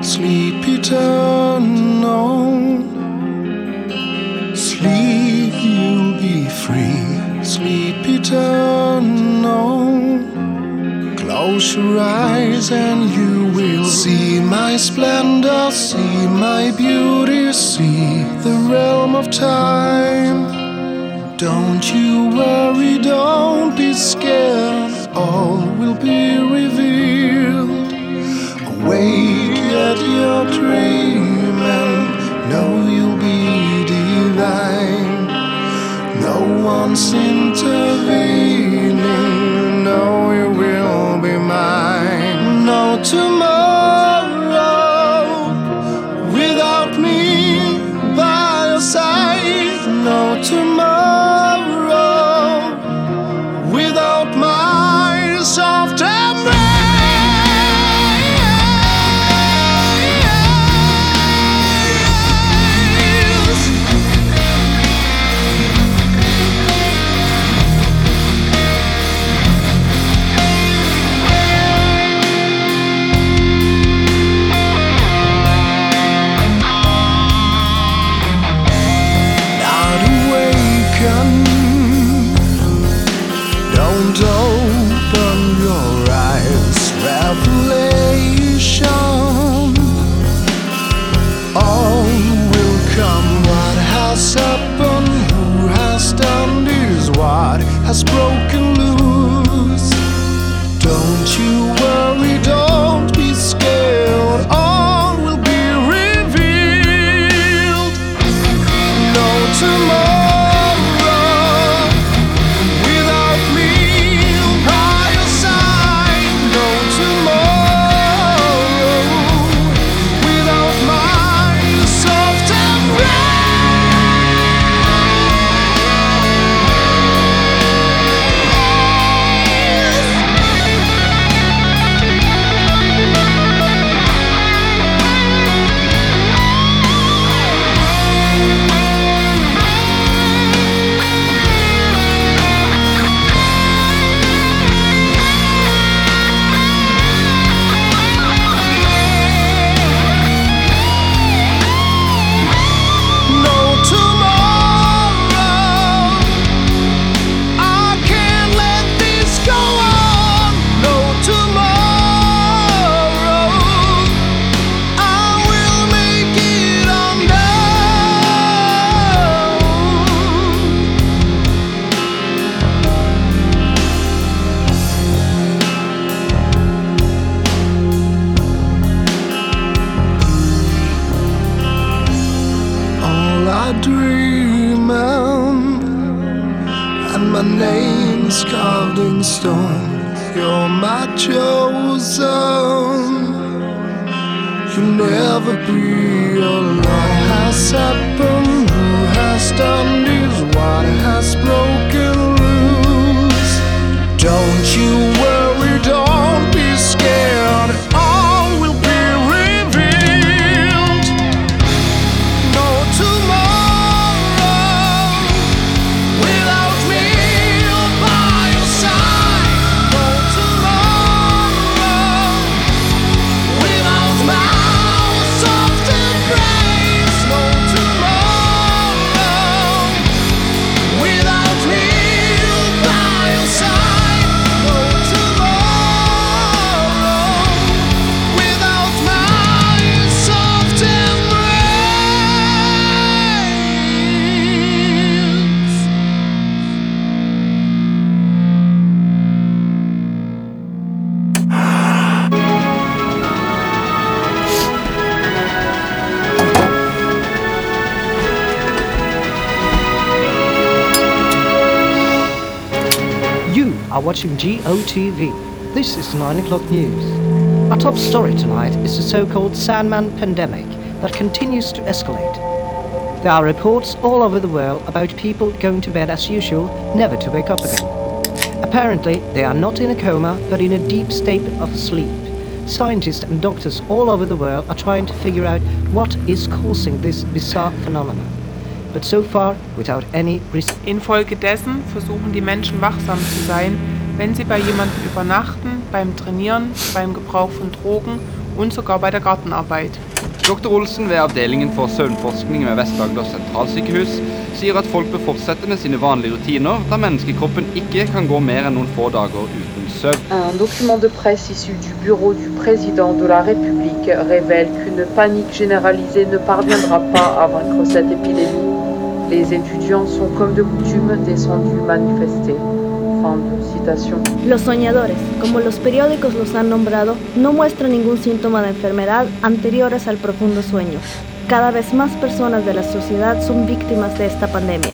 sleep eternal. Sleep, you'll be free. Sleep eternal. Close your eyes and you will see my splendor, see my beauty, see the realm of time. Don't you worry, don't be scared, all will be revealed. Awake, yet you're dreaming, know you'll be divine. No one's intervening, know you will be mine. No tomorrow without me by your side. No tomorrow without my soft embrace. Don't open your eyes, revelation. All will come, what has happened, who has done this, what has broken loose. Don't you worry, don't be scared, all will be revealed. No tomorrow dreaming, and my name's carved in stone. You're my chosen. You'll never be alone. What has happened? Who has done this? What has broken loose? Don't you worry, don't be scared. All will be revealed. No tomorrow. Are watching GOTV. This is 9 o'clock news. Our top story tonight is the so-called Sandman pandemic that continues to escalate. There are reports all over the world about people going to bed as usual, never to wake up again. Apparently, they are not in a coma, but in a deep state of sleep. Scientists and doctors all over the world are trying to figure out what is causing this bizarre phenomenon. But so far, without any result. Infolgedessen versuchen die Menschen wachsam zu sein, wenn sie bei jemandem übernachten, beim Trainieren, beim Gebrauch von Drogen und sogar bei der Gartenarbeit. Dr. Olsen ved avdelingen for søvnforskning ved Vest-Agder sentralsykehus sier at folk bør fortsette med sine vanlige rutiner, da menneskekroppen ikke kan gå mer enn noen få dager uten søvn. Un document de presse issu du bureau du président de la République révèle qu'une panique généralisée ne parviendra pas à vaincre cette épidémie. Les étudiants sont comme de coutume descendus manifester. Fin de citation. Los soñadores, como los periódicos los han nombrado, no muestran ningún síntoma de enfermedad anteriores al profundo sueño. Cada vez más personas de la sociedad son víctimas de esta pandemia.